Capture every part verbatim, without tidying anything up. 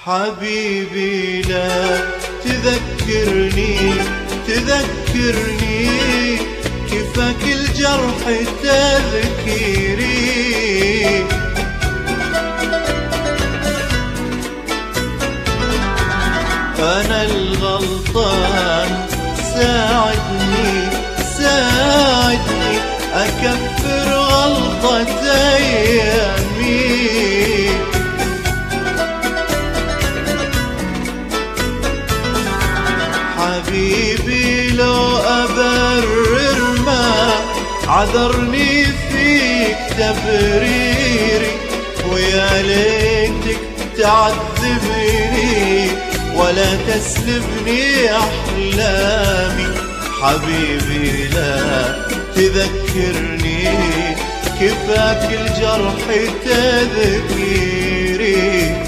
حبيبي لا تذكرني تذكرني كفاك الجرح تذكيري. أنا الغلطان ساعدني ساعدني أكفر غلطة أيامي. حبيبي لو أبرر ما عذرني فيك تبريري، ويا ليتك تعذبني ولا تسلبني أحلامي. حبيبي لا تذكرني كفاك الجرح تذكيري.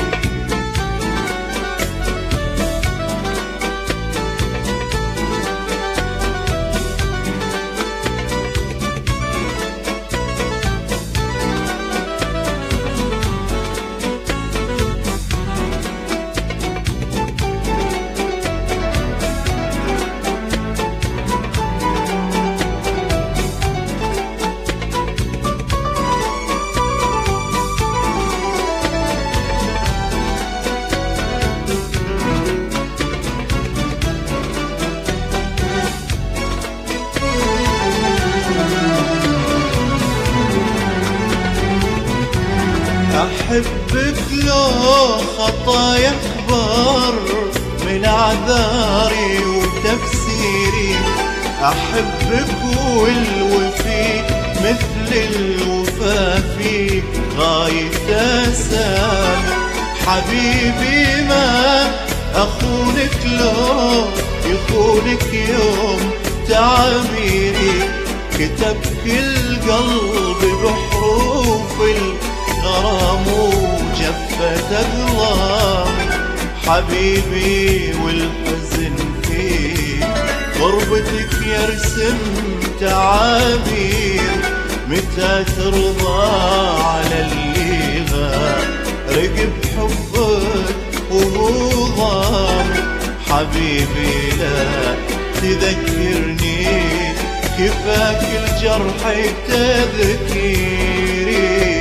أحبك لو خطايا أكبر من أعذاري وتفسيري. أحبك والوفي مثل الوفا فيك غاية أسامي. حبيبي ما أخونك لو يخونك يوم تعبيري. كتبك القلب بحروف غرام وجفت أقلامي. حبيبي والحزن فيك غربتك يرسم تعابير. متى ترضى على اللي غارق بحبك وهو ضامي. حبيبي لا تذكرني كفاك الجرح تذكيري.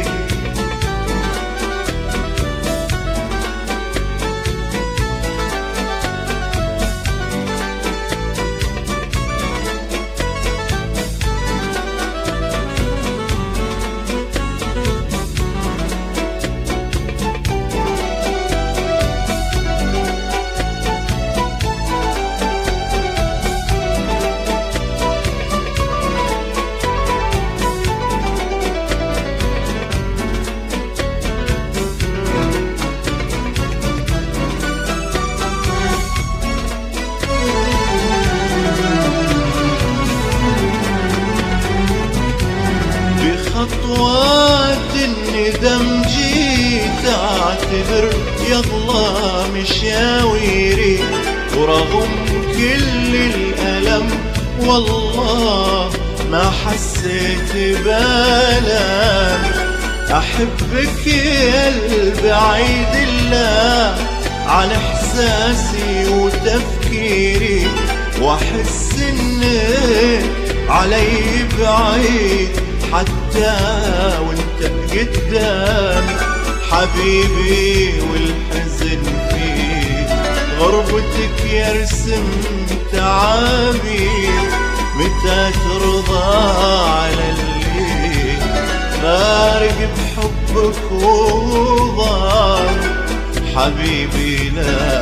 خطوات الندم جيت اعتذر يضلى مشاويري. ورغم كل الألم والله ما حسيت بألم. أحبك يا البعيد الله عن إحساسي وتفكيري، وأحس إنك علي بعيد حتى وانت قدامي. حبيبي والحزن فيك غربتك يرسم تعابير. متى ترضى على اللي غارق بحبك وضام. حبيبي لا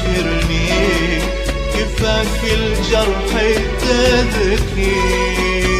تذكرني كفاك الجرح تذكير.